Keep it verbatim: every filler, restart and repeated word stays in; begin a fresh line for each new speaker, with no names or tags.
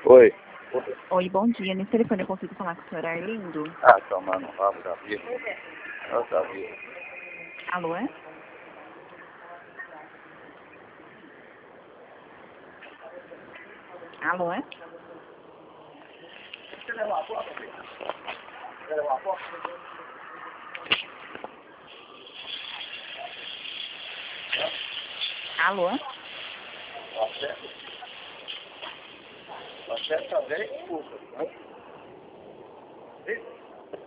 Oi.
Oi, bom dia. Nesse telefone eu consigo falar com o senhor Arlindo?
Ah, toma no rabo da vida. Eu sabia.
Alô, é? Alô, é?
Você levou a porta, filho? Você levou a porta?
Alô, é?
Você? Você também? Desculpa.